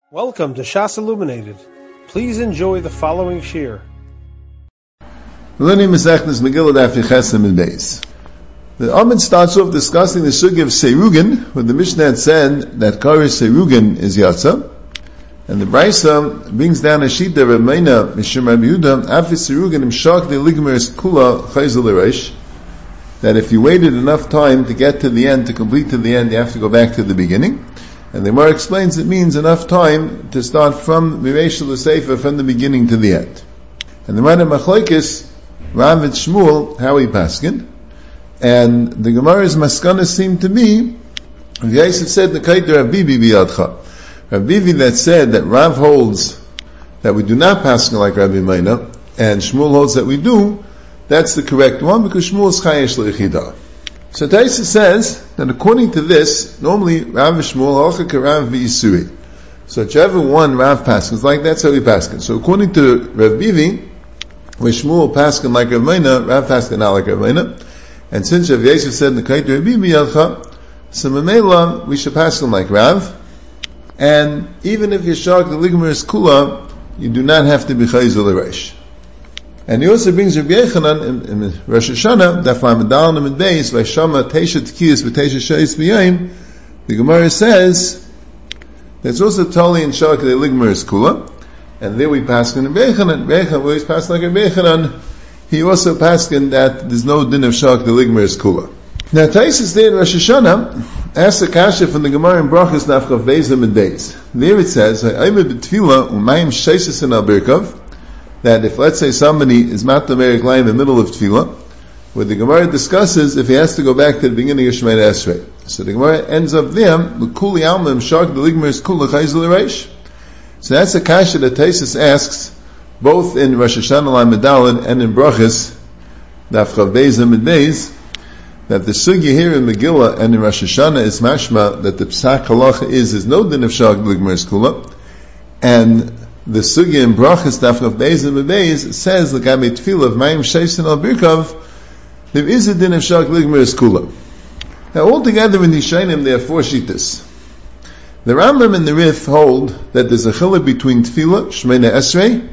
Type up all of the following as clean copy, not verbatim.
Welcome to Shas Illuminated. Please enjoy the following shir. Learning Masechtas Megillah Daf Yechesem and Beis. The Amid starts off discussing the sugi of Seirugin, where the Mishnah had said that Kari Seirugin is Yatza, and the Brisa brings down a sheet of Rameina Mishum Rabbi Yehuda Afi Seirugin Imshak de Ligmeris Kula Chayzel Eresh, that if you waited enough time to get to the end, to complete to the end, you have to go back to the beginning. And the Gemara explains it means enough time to start from Miresh L'Seifa, from the beginning to the end. And the Rana Machlokes, Rav and Shmuel, how he paskin, and the Gemara's maskana seemed to be, Yosef said, Nekaita Rav Bibi biyadcha. Rav Bibi that said that Rav holds that we do not paskin like Rabbi Meina, and Shmuel holds that we do, that's the correct one, because Shmuel is chayesh l'yichida. So Taisa says that according to this, normally Rav and Shmuel halacha Rav v'Yisuri. So whichever one Rav paskins like, that's how he paskins. So according to Rav Bivi, where Shmuel paskin like Rav Meina, Rav paskin not like Rav Meina, and since Rav Yosef said Nekaita Rav Bibi yalcha, so Mamela we should paskin like Rav, and even if Yeshak the ligmer is kula, you do not have to be chayzel l'reish. And he also brings Rabbi Yechanan in Rosh Hashanah, Daf Lamed and Beis, Vayshama Teisha Tkiyas V'Teisha Sheis B'Yayim. The Gemara says that's also totally in Shak the Ligmer is Kula, and there we paskin in Rabbi Yechanan. Rabbi Yechanan, where he's paskin like Rabbi Yechanan, he also paskin that there's no din of Shak the Ligmer is Kula. Now Taisus there in Rosh Hashanah asks a kasha from the Gemara in Brachos Nafchav Beis and Beis. There it says, Ha'ayim b'tfila u'mayim sheises in al-birkav, that if, let's say, somebody is matlamerik lying in the middle of tefillah, where the Gemara discusses if he has to go back to the beginning of Shemoneh Esrei. So the Gemara ends up there, l'kuli alma imshak the ligmer is kula chayzel reish. So that's a kasha that Taisus asks, both in Rosh Hashanah Lamed Daled and in Brachos, Daf Chav Beis and Beis, that the sugya here in Megillah and in Rosh Hashanah is mashma, that the psak halacha is no din of shak the ligmer is kula, and the sugya in Brachos Daf Chav Beis and Beis says the Gabi Tefillah of Mayim Sheisen al Birkav, there is a din of Shak Ligmer is Kula. Now altogether in the Shainim there are four shittas. The Rambam and the Rif hold that there's a chiluk between Tefillah, Shemoneh Esrei,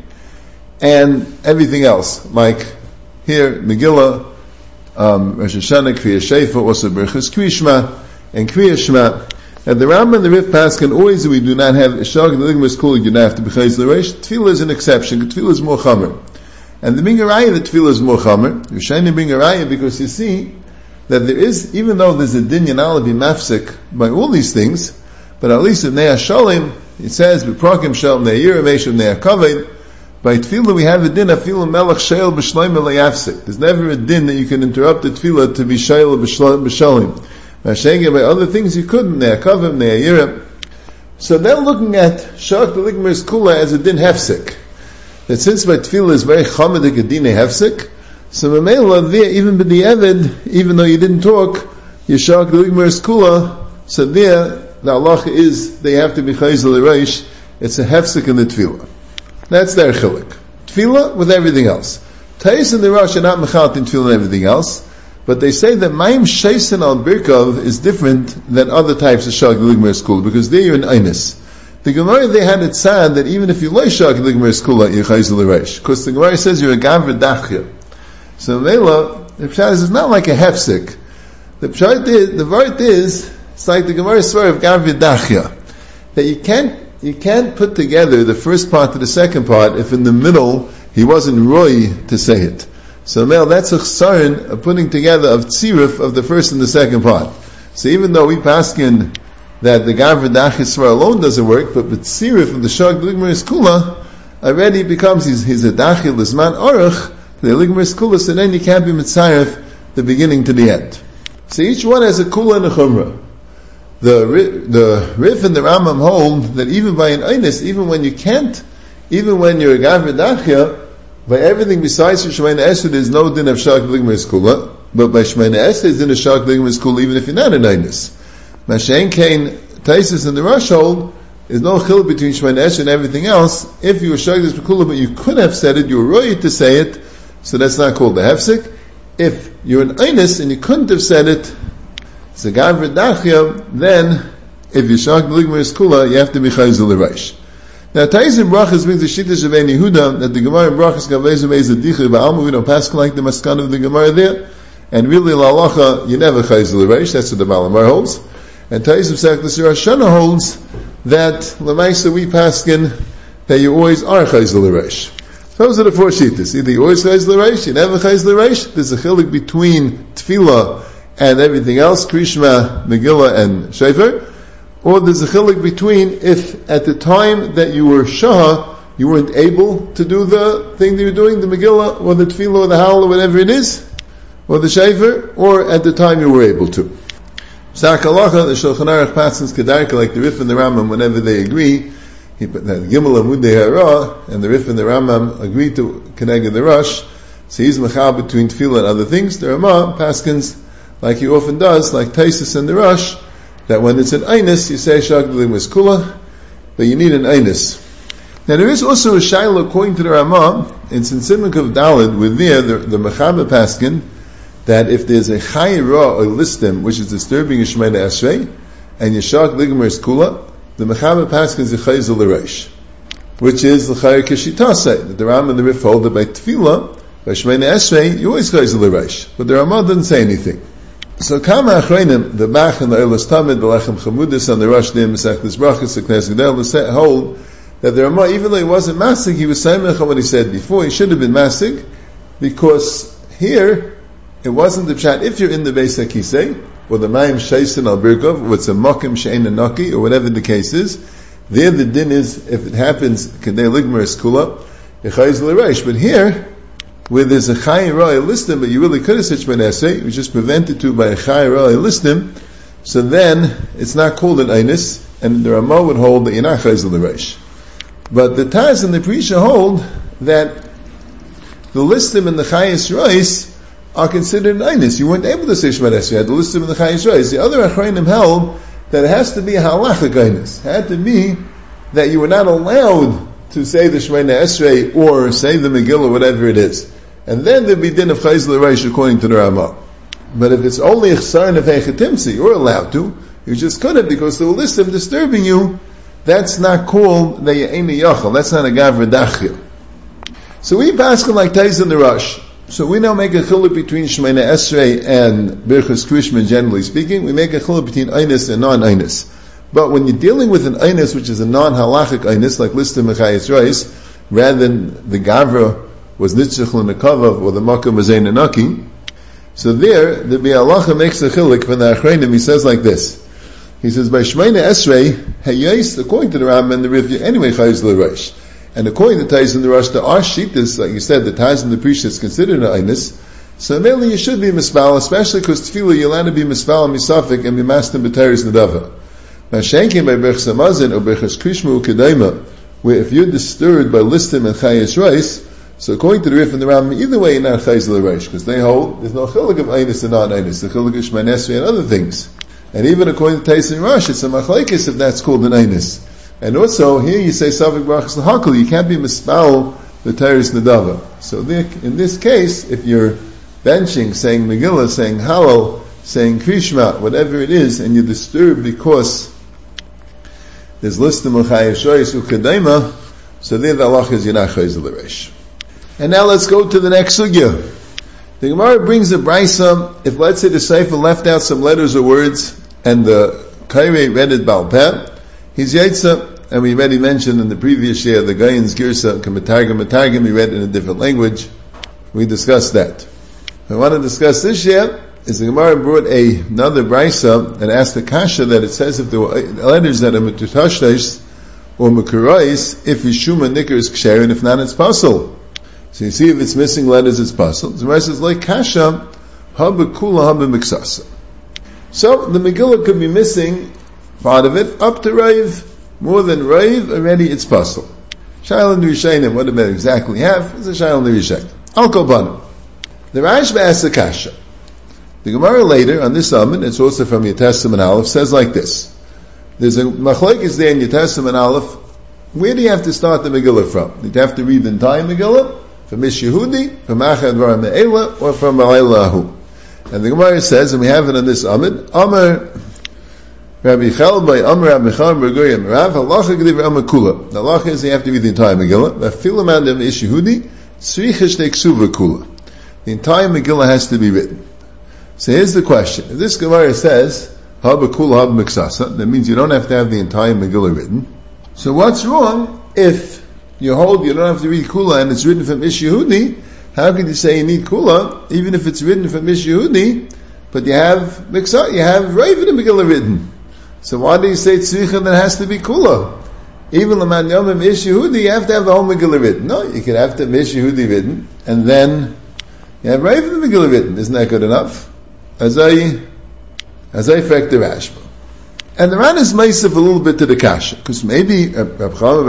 and everything else, like here Megillah, Rosh Hashanah, Kriya Sheifa, also Berachos Kriya Shema, and Kriya Shema. And the Rambam and the Rif paskin always we do not have Shak the Ligmer is Kula, you don't have to be chayz l'reish. Tefillah is an exception. Tefillah is more chamer. And the bring a raya, the Tefillah is more chamer. You're trying to bring a raya because you see that there is, even though there's a din yanal be mafsik by all these things, but at least in Nea Shalim, it says, B'prokim shel ne'yir ameshav ne'a kaved, by Tefillah we have a din, afilu melech sheil b'shloim elayafsik. There's never a din that you can interrupt the Tefillah to be sheil b'shalim. By other things you couldn't, ne'akavim, ne'ayirah. So they're looking at Shak the Ligmer is Kula as a din hefsik. That since my tefillah is very chamadik a din hefsik, so Mamela there, even b'di'evid, even though you didn't talk, your Shak the Ligmer is Kula, so there, the halacha is, they have to be chayzel l'reish, it's a hefsik in the tefillah. That's their chiluk. Tefillah with everything else. Tais and the Rosh are not mechalt in tefillah and everything else, but they say that Mayim Sheisen al Birkav is different than other types of Shak Ligmer Skula, because there you're in Einis. The Gemara they had it sad that even if you like Shak Ligmer Skula, you're Chayzel L'reish, because the Gemara says you're a Gavra Dachya. So Mela, the Pshat is not like a hefsik. The Pshat is, the word is, it's like the Gemara swear of Gavra Dachya, that you can't put together the first part to the second part if in the middle he wasn't roy to say it. So Mel, that's a chsaron of putting together of tziruf of the first and the second part. So even though we paskin that the Gavra Dachya alone doesn't work, but with tziruf of the Shak Ligmer is Kula, already becomes he's a Dachya Lizman Aruch, the Ligmer is Kula, so then you can't be mitzaref the beginning to the end. So each one has a Kula and a Chumrah. The Rif and the Rambam hold that even by an Einis, even when you're a Gavra Dachya, by everything besides Shemoneh Esrei, there's no din of Shak Ligmer is Kula, but by Shemoneh Esrei, there's din of Shak Ligmer is Kula, even if you're not an Einis. Mashen Kain, Taisus and the Rosh hold, there's no chil between Shemoneh Esrei and everything else. If you were Shak Ligmer is Kula, but you could have said it, you were roy to say it, so that's not called the hefsik. If you're an Einis and you couldn't have said it, it's a Gavra Dachya, then if you Shak Ligmer is Kula, you have to be chayzel l'reish. Now, Tais in Brachas brings the Shittish of Ein Yehuda, that the Gemara in Brachas Gavezim Eiz Adicha Ba'alma, we don't pass like the Maskan of the Gemara there, and really, L'alacha, you never Chayz L'Reish, that's what the Malamar holds. And Tais of Seklas Rosh Hashanah holds that L'maisa we paskin that you always are Chayz L'Reish. Those are the four shittas. Either you always Chayz L'Reish, you never Chayz L'Reish. There's a chilik between Tefillah and everything else, Krishma, Megillah, and Shefer. Or there's a chilik between if at the time that you were Shah, you weren't able to do the thing that you're doing, the Megillah, or the Tefillah, or the Hal, or whatever it is, or the Shefer, or at the time you were able to. Psak Halacha, the Shulchan Aruch passes Kedarka, like the Rif and the Rambam, whenever they agree, he put that Gimel Amudei Hara, and the Rif and the Rambam agree to Keneged the Rosh, so he's Mechal between Tefillah and other things. The Ramah paskins, like he often does, like Taisus and the Rosh, that when it's an Einus, you say Shagdalim was Kula, but you need an Einus. Now there is also a Shaila, according to the Ramah, in Simuk of Daled, with the Mechaba paskin, that if there's a Chayra or Listim, which is disturbing Yishmeina Esrei, and Yishak Ligmer is Kula, the Mechaba paskin is a Chayz L'Reish, which is L'Chayr Kishitasei, that the Ram and the Rif hold that by Tefillah, by Yishmeina Esrei, you always Chayz L'Reish, but the Ramah doesn't say anything. So Kama Achreinim, the Bach and the Eilas Tamid, the Lechem Chamudis, and the Rosh Dim, Mesechtes Brachas, the Knesset Gedel, hold that the Ramah, even though he wasn't Masig, he was Saimech on what he said before, he should have been Masig, because here, it wasn't the pshat, if you're in the Beis HaKisei, or the Mayim Shaisin al Birkov, or it's a Mokim Shein Naki, or whatever the case is, there the din is, if it happens, Kedei Ligmer is Kula, Yechayz L'Reish. But here, where there's a Chayi Ra'ai Listim, but you really could have said Shemon Esrei, you was just prevented to by a Chayi Ra'ai Listim, so then, it's not called an Einus, and the Ramah would hold that you're not Chayz L'Reish. But the Taz and the Prisha hold that the Listim and the Chayis Ra'is are considered an Einus. You weren't able to say Shemad Esrei. You had to list them in the Chayis Reis. The other Achrayim held that it has to be a halachic Einus. It had to be that you were not allowed to say the Shemad Esrei or say the Megillah, whatever it is. And then there'd be din of Chayis L'Reish according to the Ramah. But if it's only Chsar Nefei Chetimtzi, you're allowed to. You just couldn't because the list of disturbing you, that's not called the Ye'eni Yachal. That's not a Gavra Dachil. So we pass like Tais in the Rosh. So we now make a chiluk between Shemona Esrei and Birchas Krishma, generally speaking. We make a chiluk between Einus and non-Einus. But when you're dealing with an Einus, which is a non-halachic Einus, like Listim Mechayis Reis, rather than the Gavra was Nitzchach L'Nekavav, or the Makkah was Ein Anaki, so there, the Bi'alacha makes a chiluk from the Achreinim. He says like this. He says, by Shemona Esrei, Hayais, according to the Ram and the Riv, anyway, Chayis L'Reish. And according to Tais in the Rosh, there are shittas, like you said, the Tais in the Prisha is considered an Einus. So mainly you should be Mispal, especially because Tefillah you're allowed to be Mispal and Misafik and be Mastim B'teris Nadava. Now Shankin by Berchas Hamazon or Berchas Krishma U'Kedaima, where if you're disturbed by Listim and Chayis Reis, so according to the Rif and the Ram, either way you're not Chayis L'Reish, because they hold there's no chiluk of Einus and non-Einus, the chiluk of Shemon Esrei and other things. And even according to Tais in Rosh, it's a machlekes if that's called an Einus. And also, here you say Savik Brachas L'Hakal, you can't be Mispal the Teres Nadava. So in this case, if you're benching, saying Megillah, saying Halal, saying Krishma, whatever it is, and you're disturbed because there's Listim L'Chayev Shoyes U'Kedaima, so there the halach is Yinach Chayz L'Reish. And now let's go to the next sugya. The Gemara brings a brisa, if let's say the Sefer left out some letters or words, and the Kairei read it Baal Peh, he's Yaitza, and we already mentioned in the previous year, the Gayan's Girsa, Matargim, we read in a different language. We discussed that. I want to discuss this year, is the Gemara brought another brisa, and asked the Kasha that it says if there were letters that are Metutashtais, or Mekurais, if Yishuma Nikr is Ksher, and if not, it's Pasul. So you see if it's missing letters, it's Pasul. The Gemara says, like Kasha, Haba Kula Haba Miksasa. So, the Megillah could be missing part of it, up to Raiv, more than Raiv, already it's Pasul. Shail and Rishayim, what did they exactly have? It's a Shail and Rishayim. Al Koban. The Rashba asks the Kasha. The Gemara later, on this Amid, it's also from Yetessim and Aleph, says like this. There's a machlekes there in Yetessim and Aleph. Where do you have to start the Megillah from? Do you have to read the entire Megillah? From Ish Yehudi, from Achad Var Me'ela, or from Ma'elahu? And the Gemara says, and we have it on this Amid, Amar Rabbi Chelbai, Amr Rabbi Chaim Bergoyim, Rav, halacha gediv Amma Kula. The halacha is you have to read the entire Megillah. Vafilu mandem ish Yehudi, tzricha shtei ksuva kula. The entire Megillah has to be written. So here's the question. If this Gemara says, Haba Kula, Haba Miksasa, that means you don't have to have the entire Megillah written. So what's wrong if you hold you don't have to read Kula and it's written from Ish Yehudi? How can you say you need Kula, even if it's written from Ish Yehudi, but you have Miksasa, you have Rav in the Megillah written? So why do you say tzricha that has to be Kula? Even Laman Yomim Ish Yehudi, you have to have the whole Megillah written. No, you can have the Ish Yehudi written, and then you have Rav in the Megillah written. Isn't that good enough? As I affect the Rashba. And the Ran is meisif a little bit to the Kasha, because maybe Rav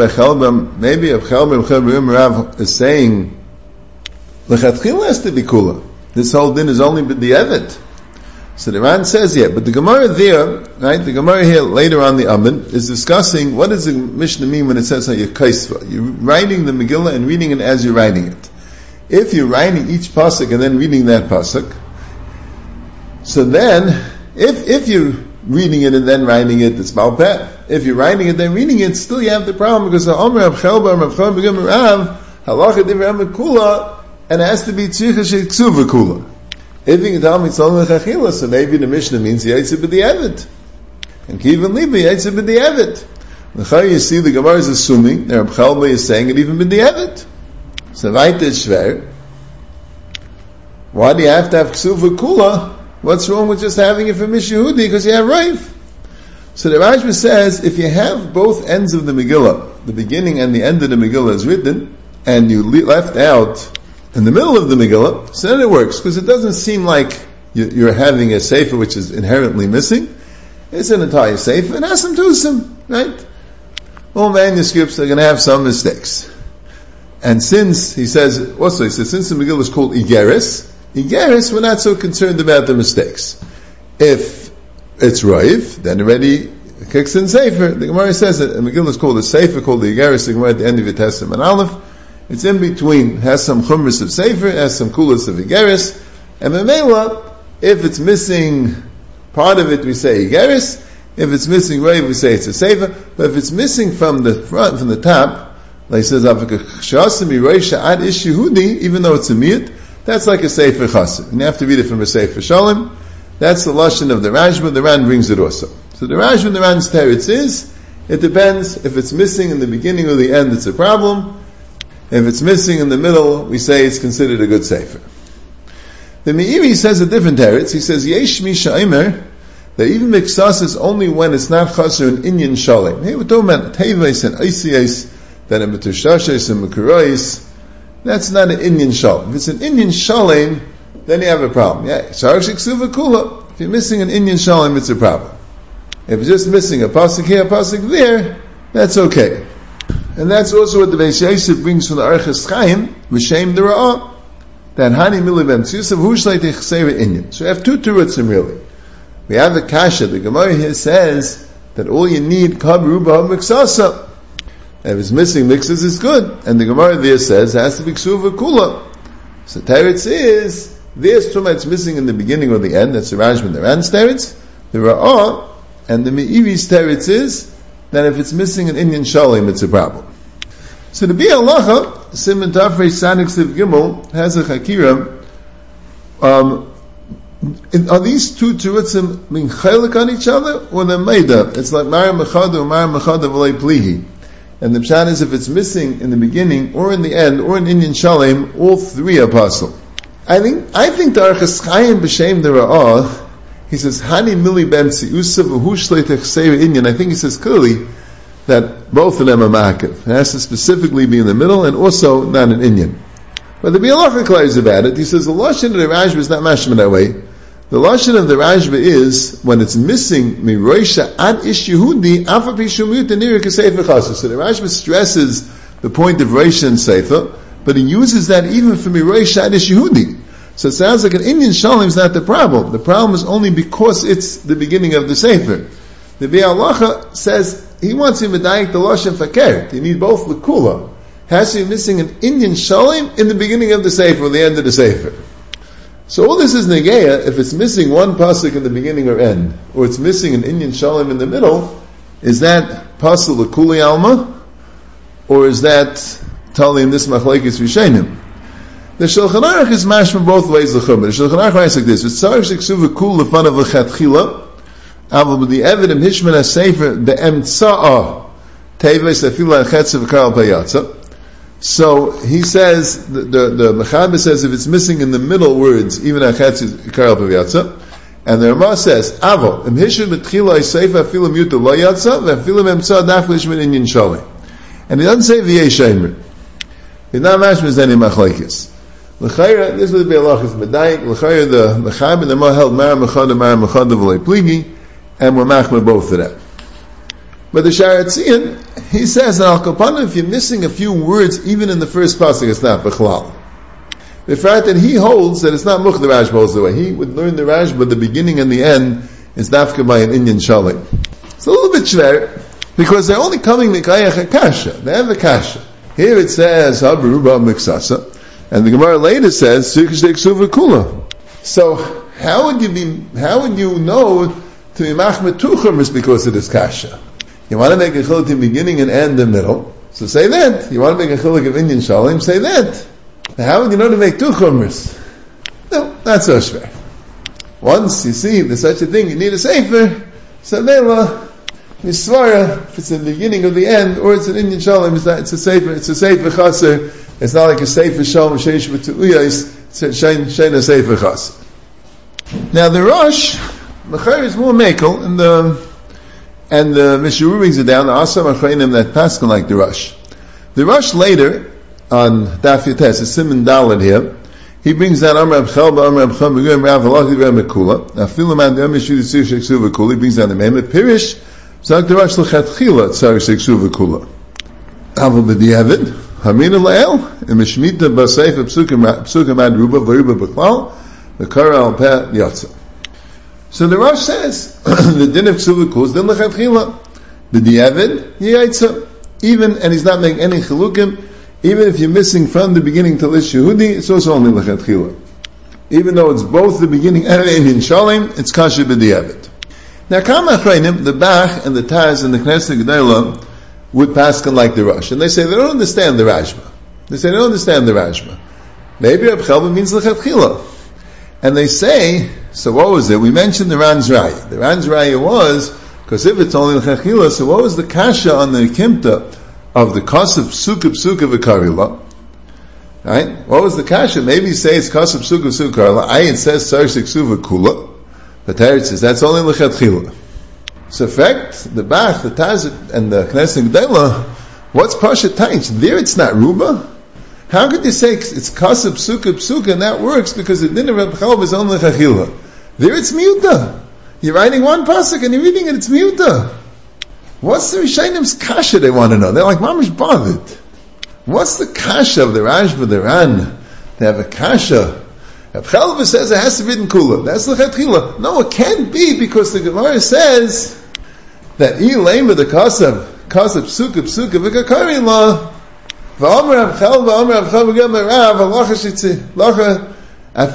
Chelbam Rav is saying, L'chatchila has to be Kula. This whole din is only b'di'evet. So the Ran says, yeah, but the Gemara there, right, the Gemara here later on the Amud is discussing what does the Mishnah mean when it says you're kaisva. You're writing the Megillah and reading it as you're writing it. If you're writing each pasuk and then reading that pasuk, so then, if you're reading it and then writing it, it's Baal Peh. If you're writing it then reading it, still you have the problem because the Omer of Chelba, Rav Chaim Begim Rav, halacha divrei kula, and it has to be tzricha sheksuva kula. If you can tell me it's only chachila, so maybe the Mishnah means yaitze b'di'evet. And kivan liba yaitze b'di'evet. L'chai you see the Gemara is assuming that Rav Chelba is saying it even b'di'evet. So weiter it's schwer. Why do you have to have ksuva kula? What's wrong with just having it from Ish Yehudi? Because you have Rav. So the Rashba says, if you have both ends of the Megillah, the beginning and the end of the Megillah is written, and you left out in the middle of the Megillah, so then it works, because it doesn't seem like you're having a sefer which is inherently missing. It's an entire sefer, and has some tusim, right? All manuscripts are going to have some mistakes. And since, he says, since the Megillah is called Igeris, we're not so concerned about the mistakes. If it's Rav, then already kicks in Sefer. The Gemara says that the Megillah is called a Sefer, called the Igeris, the Gemara at the end of it has some Aleph. It's in between, has some Chumras of Sefer, has some Kulas of Igeris, and Memela, if it's missing part of it, we say Igeris. If it's missing Rav, we say it's a Sefer. But if it's missing from the front, from the top, like it says, even though it's a miyut, that's like a Sefer Chassid. And you have to read it from a Sefer Shalom. That's the Lashon of the Rashba. The Ran brings it also. So the Rashba and the Ran's teretz is, it depends. If it's missing in the beginning or the end, it's a problem. If it's missing in the middle, we say it's considered a good Sefer. The Meiri says a different teretz. He says, Yesh mi sha'omer, that even Miksas is only when it's not Chaser and Inyan Shalom. Hey, we're talking about Teves and Isiyas, then a Metushashes and Mekurais. That's not an Inyan Shalom. If it's an Inyan Shalom, then you have a problem. Yeah, Sharash Ksuva Kula. If you're missing an Inyan Shalom, it's a problem. If you're just missing a pasuk here, a pasuk there, that's okay. And that's also what the Beis Yosef brings from the Arches Chaim, V'shem the Ra'ah, that Hani Milibem Tzusav Hushlei Techseira Inyan. So we have two terutzim really. We have the Kasha, the Gemara here says that all you need, Kab Ruba Miksasa. If it's missing mixes, it's good. And the Gemara there says it has to be Ksuva Kula. So teretz is, there's Tumah it's missing in the beginning or the end, that's the Rashba and the Ran's teretz. The Ra'ah, and the Meiri's teretz is, that if it's missing an Inyan Shalom, it's a problem. So the Bi Halacha, Simon Tafrei Sanik Siv Gimel, has a Chakira, are these two terutzim being chaylik on each other, or they're made up? It's like Mara Mechada or Mara Mechada V'lei Plihi. And the pshat is if it's missing in the beginning, or in the end, or in Inyan Shalom, all three are possible. I think the Arches Chaim B'Shem the Ra'ah, he says, Hani Mili Ben Tziusa V'Hushlei Techseira Inyan. I think he says clearly that both of them are ma'akev. It has to specifically be in the middle, and also not an Inyan. But the Bi Halacha claims about it. He says the lashon of the Rashba is not mashma that way. The lashon of the Rashba is when it's missing miroisha ad ish Yehudi afa pishumut nira kaseifer chasur. So the Rashba stresses the point of roisha and seifer, but he uses that even for miroisha ad ish Yehudi. So it sounds like an Inyan Shalom is not the problem. The problem is only because it's the beginning of the sefer. The Bi Halacha says he wants him to medayik the lashon fakert. You need both lekula. Has to be missing an Inyan Shalom in the beginning of the sefer or the end of the sefer. So all this is negeya if it's missing one pasuk in the beginning or end, or it's missing an Inyan Shalom in the middle. Is that pasuk l'kuli alma, or is that tali in this machlekes rishenim? The Shulchan Aruch is mashed from both ways. The Shulchan Aruch writes like this: "V'tzarich sheksuv kul lefanav lechatchila, aval b'di evid hishman hasefer be'emtza'a teves afila chetzav v'karal payatza." So he says, the Mechaber says, if it's missing in the middle words, even achetzav v'karal payatza, and the Rama says, "Aval im hishman betchila hasefer afila muta lo yatza ve'afila emtza'a daflish min inyan shalei," and he doesn't say v'yeshemer. He's not mashed with any machlekes. L'chayra, this would be a lachas medayik. L'chayra, the Mechaber and the Rama held mara mechada v'lei pligi, and we're machmer both of that. But the Sharatzian, he says, Al Kapana, if you're missing a few words, even in the first pasuk, it's not Bechlal. The fact that he holds that it's not Much, the Rashba holds the way. He would learn the Rashba, but the beginning and the end is Dafka by an Inyan Shalim. It's a little bit shver, because they're only coming Mikayach a Kasha. They have a Kasha. Here it says, Habaruba Miksasa, and the Gemara later says, Sirkishtek Suva Kula. So, how would you know to be Machmet Tuchum because of this Kasha? You want to make a chiluk in beginning and end and middle, so say that. You want to make a chiluk of Inyan Shalom, say that. Now, how would you know to make two chumras? No, not so shver. Once you see there's such a thing, you need a sefer, Sabela, Misvara, if it's in the beginning or the end, or it's an Inyan Shalom, it's a sefer chaser, it's not like a sefer shalom, sheish v'tu'uya, it's a sheina sefer chaser. Now the Rosh, Mechar is more mekel, and the Mishnah brings it down, the Asam Achreinim that Paskin like the Rosh. The Rosh later, on Daf Yotes, it's Simon Dalet here, he brings down Amr Abchelba, Amr Abchelba, Megum Rav, Halach Divrei Mekula, now Filaman Dem Yeshud Tzir Sheksu V'Kula, he brings down the Mehmet Pirish, Zak the Rosh L'Chatchila Tzir Sheksu V'Kula. Aval B'Diavad, Hamina La'el, and Mishmita B'Seif P'Sukam Ad Ruba, V'Ruba B'Klal, V'Kara Al Peh Yatza. So the Rosh says, the din of Ksuva Kul is din l'chatchila. B'diavad, yaitza. Even, and he's not making any chilukim, even if you're missing from the beginning to Lish Yehudi, it's also only l'chatchila. Even though it's both the beginning and in Shalem, it's kasha b'diavad. Now, Kama Achreinim, the Bach and the Taz and the Knesset Gedolah would paskin like the Rosh. And they say they don't understand the Rashba. Maybe Reb Chelba means l'chatchila. And they say, so what was it? We mentioned the Ran's Raya. The Ran's Raya was, because if it's only l'chachila, so what was the kasha on the kimta of the kasab psuka v'karila? Right? What was the kasha? Maybe you say it's kasab psuka v'karila. It says sarsik suva kula. But there it says that's only l'chachila. So in fact, the Bach, the Taz, and the Knesset Gedolah, what's pasha tainch? There it's not ruba. How could you say it's kasab psuka, and that works because the din of Reb Chelba is only l'chachila? There it's miuta. You're writing one pasuk and you're reading it, it's miuta. What's the Rishaynim's kasha they want to know? They're like, mamish bothered. What's the kasha of the Rashba, the Ran? They have a kasha. Reb Chelba says it has to be in kula. That's l'chatchila. No, it can't be because the Gemara says that lame with the kasab psuka v'kakari la. V'omer Reb Chelba gem Rav halacha shitzi lacha. You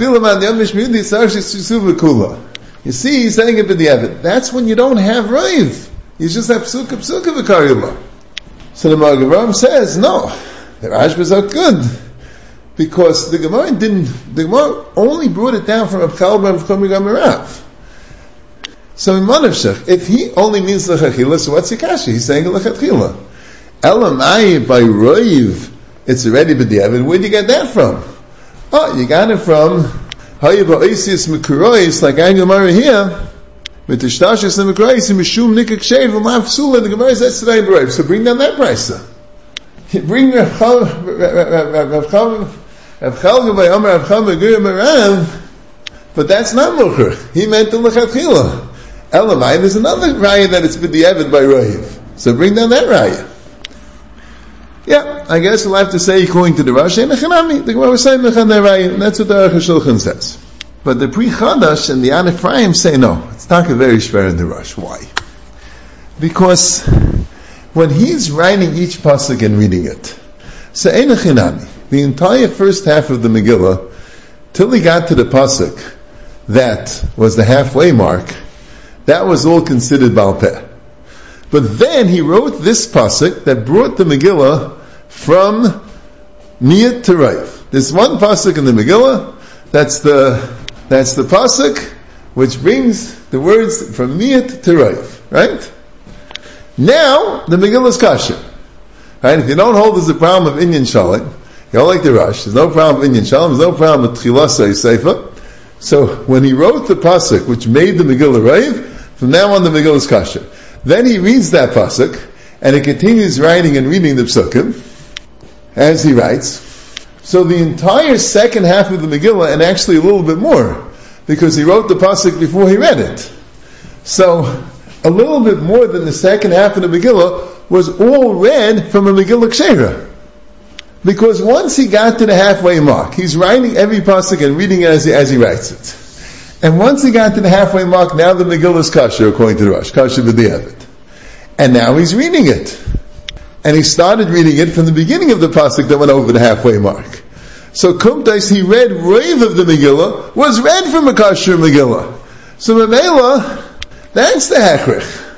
see, he's saying it in the Evid. That's when you don't have Raiv. You just have Psuka V'Karila. So the Magen says, no, the Rashbas are good. Because the Gemara only brought it down from Reb Chelba and from Rav. So in Manavshach, if he only means L'chachila, so what's Yikashi? He's saying L'chachila. Elamai by Raiv, it's already b'diavad. Where do you get that from? Oh, you got it from Hayva Oisius Mekurois, like Angamara here, with the Shtashis and Mekurois, Mishum Nikak Shev, and Mafsula, the Gemara says today, Brave. So bring down that price. You bring Rav Chelga by Omer Rav Chelga Gurim Arav, but that's not Mucher. He meant the L'chatchila. Elamai, there's another raya that it's b'diavad by Rav. So bring down that raya. Yeah, I guess we'll have to say according to the Rosh, the Gemara was saying and that's what the Aruch HaShulchan says. But the Pri Chadash and the An Ephraim say no, it's not a very shver in the Rosh. Why? Because when he's writing each pasuk and reading it, so the entire first half of the Megillah till he got to the pasuk that was the halfway mark, that was all considered Baal Peh. But then he wrote this pasuk that brought the Megillah from Miyat to Rav. There's one pasuk in the Megillah, that's the pasuk which brings the words from Miyat to Rav, right? Now, the Megillah is kasher. Right? If you don't hold there's a problem of Inyan Shalim, you don't like the Rush, there's no problem with Inyan Shalim, there's no problem with Tchilasa Yiseifa. So, when he wrote the pasuk which made the Megillah Rav, from now on the Megillah is kasher. Then he reads that pasuk, and he continues writing and reading the psukim, as he writes. So the entire second half of the Megillah, and actually a little bit more, because he wrote the pasuk before he read it. So, a little bit more than the second half of the Megillah was all read from a Megillah Ksheira. Because once he got to the halfway mark, he's writing every pasuk and reading it as he writes it. And once he got to the halfway mark, now the Megillah is kasher, according to the Rosh, kasher b'di'evet. And now he's reading it. And he started reading it from the beginning of the pasuk that went over the halfway mark. So Kumtais, he read Rav of the Megillah, was read from a kasher Megillah. So Mamela, that's the hachrich.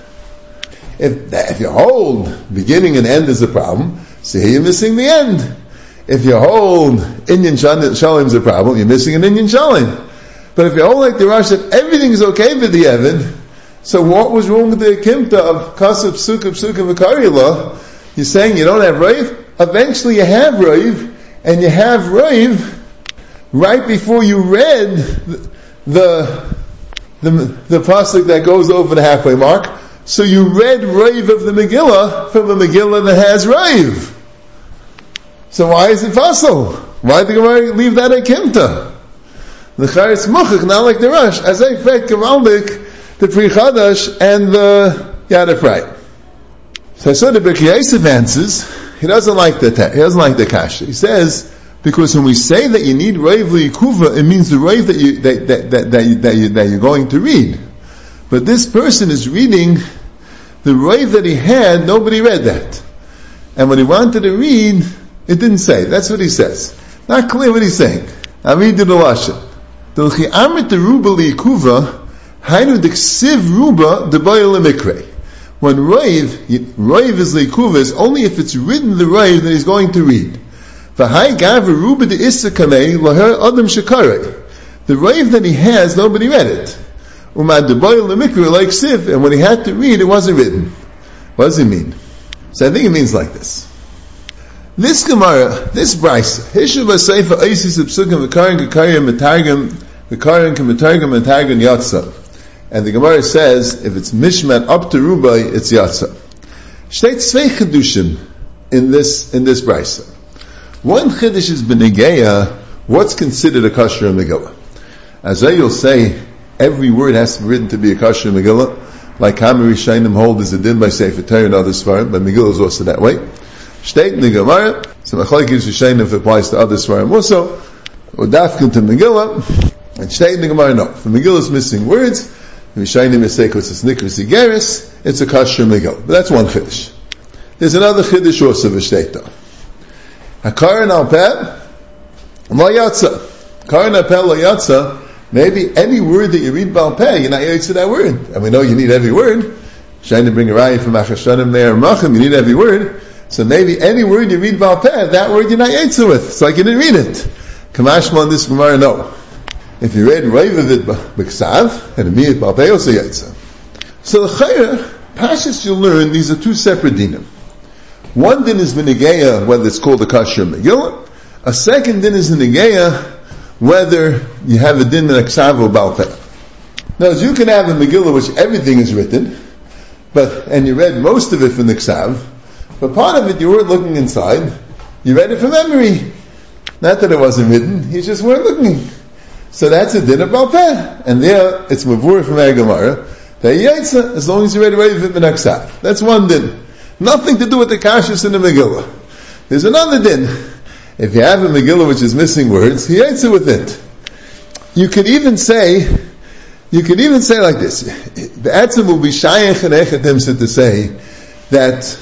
If you hold beginning and end is a problem, so here you're missing the end. If you hold Inyan Shalim is a problem, you're missing an Inyan Shalim. But if you hold like the Rosh that everything is okay with the Evan, so what was wrong with the Akimta of Kasab, Psukim, V'Karila? You're saying you don't have Rav? Eventually you have Rav, and you have Rav right before you read the pasuk that goes over the halfway mark. So you read Rav of the Megillah from a Megillah that has Rav. So why is it fossil? Why did the Gemara leave that Akimta? The Charetz Muchach, not like the Rosh, as I fact Gavaldik, the Pri Chadash, and the Yad Efraim. So I saw the Birkei Yosef answers, he doesn't like the kasha. He says, because when we say that you need Rav L'Yikuva, it means the Rav that you're going to read. But this person is reading the Rav that he had, nobody read that. And when he wanted to read, it didn't say. That's what he says. Not clear what he's saying. I'm reading the Lashon. When Rav is L'Yikuva is only if it's written the Rav that he's going to read. The Rav that he has, nobody read it. And when he had to read, it wasn't written. What does it mean? So I think it means like this. This Gemara, this Brisa, Hishav Aseifa Eisis Psukim V'Karin K'Karim Metargim V'Karin K'Metargim Metargim Yatsa. And the Gemara says, if it's Mishmat up to Rubai, it's Yatsa. Shteit Tzvei Chedushim in this Brisa. One Chedush is B'Negeya, what's considered a Kasher Megillah. As you'll say, every word has to be written to be a Kasher Megillah, like Hamari Shainim hold is a din by Sefer Torah and other Svarim, but Megillah is also that way. Shteit in the Gemara, so Machlokes Rishonim if it applies to other Svarim also, or Dafkin to Megillah, and Shteit in the Gemara no. If Megillah is missing words, Rishonim is saying it's Nikras Igeris, it's a Kasher Megillah. But that's one Chiddush. There's another Chiddush also of Shteit though. Hakaran al Peh, Lo Yatsa. Karan al Peh Lo Yatsa, maybe any word that you read Baal Peh, you're not yotze to that word. And we know you need every word. Trying to bring a raya from Achashanim there, Machim, you need every word. So maybe any word you read Baal Peh, that word you're not yotze with. It's like you didn't read it. Kamashma on this Gemara, no. If you read Rav of it B'Ksav, and immediate Baal Peh also yotze. So the Chayr, Pashas you'll learn, these are two separate dinim. One din is B'Negeya, whether it's called a Kasher Megillah. A second din is B'Negeya, whether you have a din in a Ksav or Baal Peh. Now, as you can have a Megillah which everything is written, and you read most of it from the Ksav, but part of it you weren't looking inside, you read it from memory. Not that it wasn't written, you just weren't looking. So that's a din of Baal Peh. And there, it's Mavur from Gemara, that Yaitza, as long as you read away with it from the Ksav. That's one din. Nothing to do with the Kashus in the Megillah. There's another din. If you have a Megillah which is missing words, he answers with it. You could even say like this. The Etzem will be Shayach and Echetem said to say that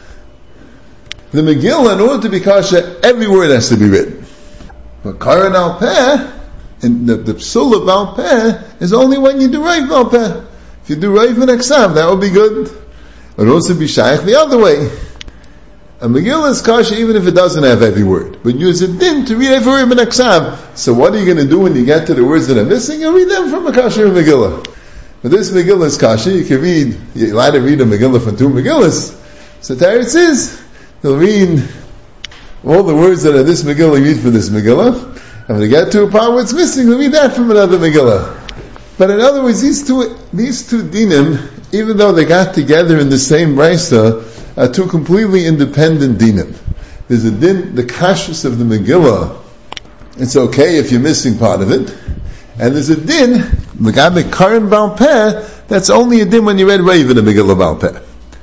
the Megillah, in order to be Kasha, every word has to be written. But Karan al Peh, And the psul of Baal Peh is only when you do Reiv Baal Peh. If you do Reiv and Aksav, that would be good. It would also be Shaykh the other way. A Megillah is kasha even if it doesn't have every word. But use a din to read every word in Aksav. So what are you going to do when you get to the words that are missing? You'll read them from a kasha Megillah. But this Megillah is kasha. You're allowed to read a Megillah from two Megillahs. So Teretz is, you'll read all the words that are this Megillah, you read from this Megillah. And when you get to a part where it's missing, you'll read that from another Megillah. But in other words, these two dinim, even though they got together in the same brisa, are two completely independent dinim. There's a din, the kashrus of the Megillah, it's okay if you're missing part of it. And there's a din, Megabe Karim Baal Peh, that's only a din when you read Reiv in the Megillah Baal Peh.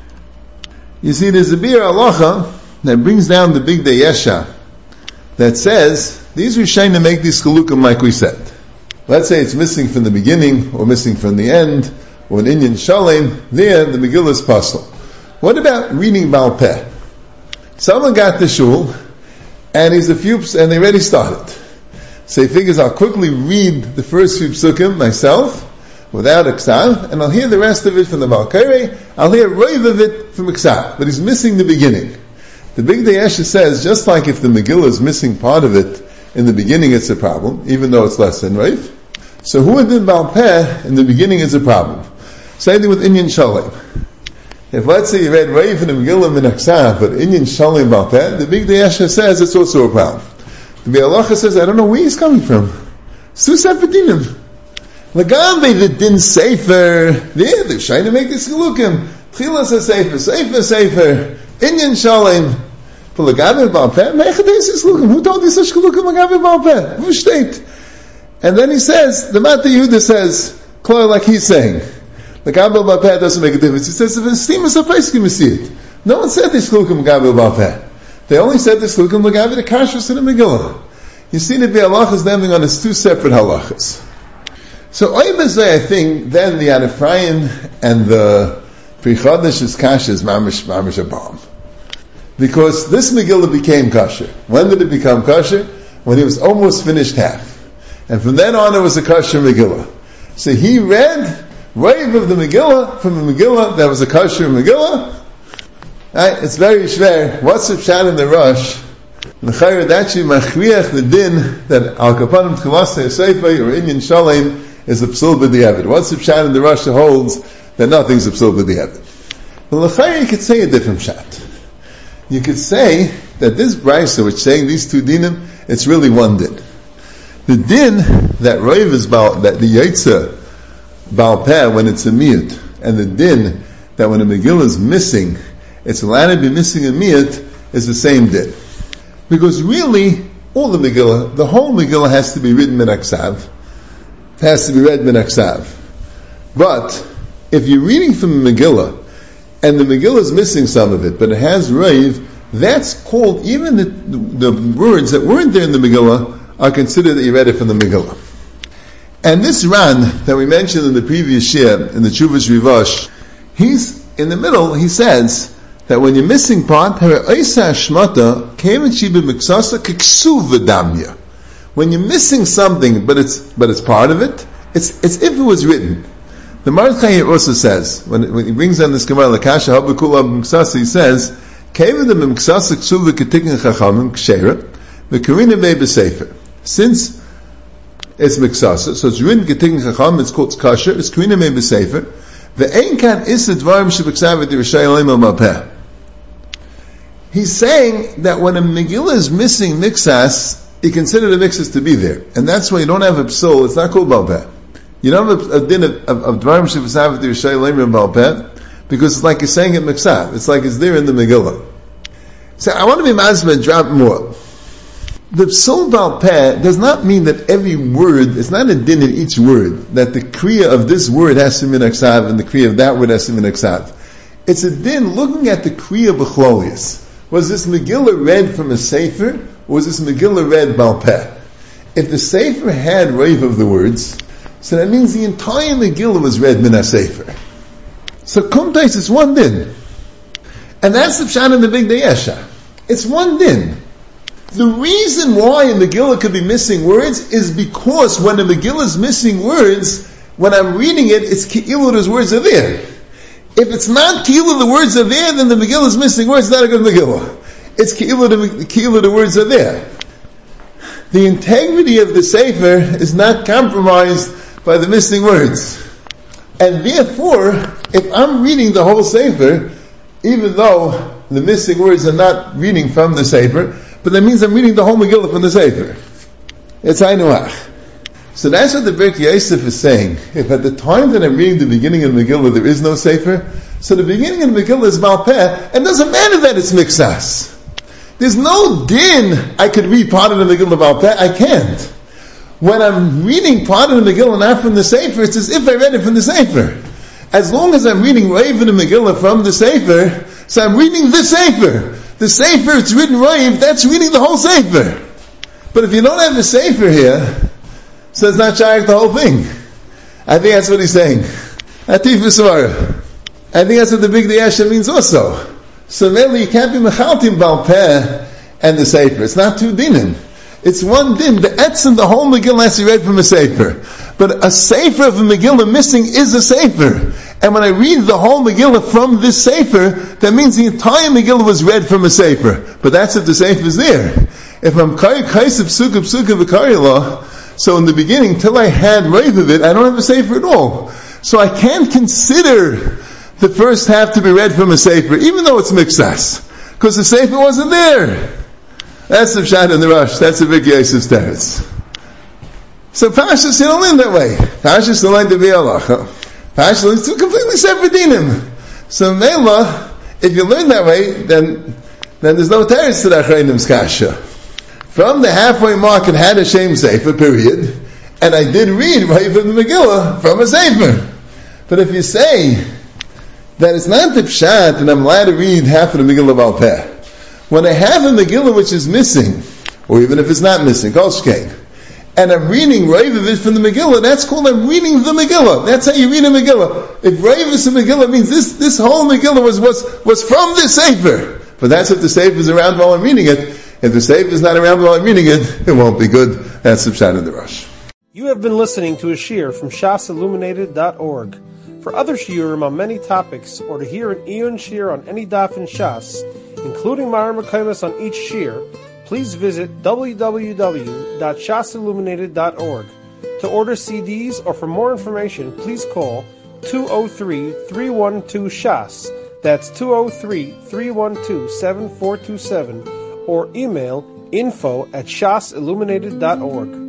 You see, there's a Bir Halacha that brings down the Big Day Yesha that says, these Rishonim make these chalukim like we said. Let's say it's missing from the beginning, or missing from the end, or an Inyan Shalem, there the Megillah is pasul. What about reading Baal Peh? Someone got the shul, and and they already started. So he figures, I'll quickly read the first few psukim myself, without Aksav, and I'll hear the rest of it from the Malkari, I'll hear Reiv of it from Aksav, but he's missing the beginning. The Big Day Yesha says, just like if the Megillah is missing part of it, in the beginning it's a problem, even though it's less than Reiv. So who did Baal Peh, in the beginning is a problem. Same thing with Inyan Shalem. If let's say you read Reiv in the Megillah min Aksav, but Inyan Shalem Baal Peh, the Big Day Yesha says it's also a problem. The Bir Halacha says, I don't know where he's coming from. It's two separate dinim. Lagabe the din sefer, they're trying to make this chalukim. Tchila says sefer, Inyan Shalem. But Lagabe Baal Peh, who told you such chalukim Lagabe Baal Peh? Who state? And then he says, the Mata Yehuda says, like he's saying, Lagabe Baal Peh doesn't make a difference. He says, if it's steam, so place can see it. No one said this chalukim Lagabe Baal Peh. They only said this chalukim Lagabe the kashrus in the Megillah. You see the Bir Halacha is landing on its two separate halachas. So Oibazay, I think, then the Ad Ephraim and the Pri Chodesh is kasha is mamish a bomb. Because this Megillah became kasher. When did it become kasher? When he was almost finished half. And from then on it was a kasher Megillah. So he read Reiv of the Megillah from the Megillah that was a kasher Megillah. Right? It's very schwer. What's the pshat in the Rosh? L'chayr dachi machriach the din that al kapanim tchilasei seifei or Inyan Shalem is a psul b'diavad. What's the pshat in the Rosh that holds that nothing's a psul b'diavad? Well, l'chayr you could say a different pshat. You could say that this brisa, which is saying these two dinim, it's really one din. The din that Reiv is that the Yetzer Baal Peh when it's a miyut, and the din that when a Megillah is missing, it's allowed to be missing a miyut, is the same din. Because really, all the Megillah, the whole Megillah has to be written min Aksav. It has to be read min Aksav. But, if you're reading from the Megillah, and the Megillah is missing some of it, but it has Reiv, that's called, even the words that weren't there in the Megillah, are considered that you read it from the Megillah. And this Ran, that we mentioned in the previous year, in the Chuvas Rivash, he's, in the middle, he says, that when you're missing part, when you're missing something, but it's part of it, it's if it was written. The Mordechai here also says, when he brings down this Gemara, Lakasha Habakula B'Mksasa, he says, since it's Miksasa, so it's written Ketikn Chacham, it's called Kasher, it's Karina Mei B'Sefer, Ve'ein kan Issa Dvarim Shebeksav et Yerushay Eloim Al-Mapeh. He's saying that when a Megillah is missing Miksas, you consider the Miksas to be there. And that's why you don't have a psul, it's not called Balpeh. You don't have a din of Dvarim Shebeksav et Yerushay Eloim Al-Mapeh, because it's like you're saying it Miksav, it's like it's there in the Megillah. So I want to be mazman, drop more. The psul Baal Peh does not mean that every word, it's not a din in each word, that the kriya of this word has to be min aksav and the kriya of that word has to be min aksav. It's a din looking at the kriya b'chlolius. Was this Megillah read from a sefer, or was this Megillah read Baal Peh? If the sefer had reiv of the words, so that means the entire Megillah was read min ha-sefer. So kumtais, it's one din. And that's the pshat in the Big Day Yesha. It's one din. The reason why a Megillah could be missing words is because when a Megillah is missing words, when I'm reading it, it's Ki'ilu those words are there. If it's not Ki'ilu the words are there, then the Megillah is missing words, it's not a good Megillah. It's Ki'ilu the words are there. The integrity of the Sefer is not compromised by the missing words. And therefore, if I'm reading the whole Sefer, even though the missing words are not reading from the Sefer, but that means I'm reading the whole Megillah from the Sefer. It's Ainuach. So that's what the Birkei Yosef is saying. If at the time that I'm reading the beginning of the Megillah there is no Sefer, so the beginning of the Megillah is Baal Peh, and it doesn't matter that it's Miksas. There's no din I could read part of the Megillah Baal Peh, I can't. When I'm reading part of the Megillah not from the Sefer, it's as if I read it from the Sefer. As long as I'm reading Rav in the Megillah from the Sefer, so I'm reading the Sefer. The Sefer, it's written Rav, that's reading the whole Sefer. But if you don't have the Sefer here, so it's not shaykh the whole thing. I think that's what he's saying. Atif V'Svara. I think that's what the Big Diyasha means also. So really, you can't be Mechaltim Baal Peh and the Sefer. It's not two dinim. It's one din. The etzim, the whole Megillah has to be read from a Sefer. But a Sefer of a Megillah missing is a Sefer. And when I read the whole Megillah from this Sefer, that means the entire Megillah was read from a Sefer. But that's if the Sefer is there. If I'm Kaisa Psuka V'Kariylah, so in the beginning, till I had Rav of it, I don't have a Sefer at all. So I can't consider the first half to be read from a Sefer, even though it's Miksas. Because the Sefer wasn't there. That's the Pshat in the Rush. That's the Birkei Yosef's teretz. So Pashas, you don't learn that way. Pashas don't learn to be halacha. Pashas learns two completely separate dinim. So Mela, if you learn that way, then there's no teretz to the Achreinim's kasha. From the halfway mark, it had a Shem Sefer, period, and I did read right from the Megillah from a Sefer. But if you say that it's not the Pshat, and I'm allowed to read half of the Megillah Baal Peh, when I have a Megillah which is missing, or even if it's not missing, Kol Shkein, and I'm reading Rav of it from the Megillah, that's called I'm reading the Megillah. That's how you read a Megillah. If Rav is a Megillah, means this whole Megillah was from this Sefer. But that's if the Sefer is around while I'm reading it. If the Sefer is not around while I'm reading it, it won't be good. That's the Pshat in the Rush. You have been listening to a shiur from shasilluminated.org. For other shiurim on many topics, or to hear an Eon shiur on any daf in Shas, including Mareh Mekomos on each shiur, please visit www.shasilluminated.org. To order CDs or for more information, please call 203-312-SHAS. That's 203-312-7427. Or email info@shasilluminated.org.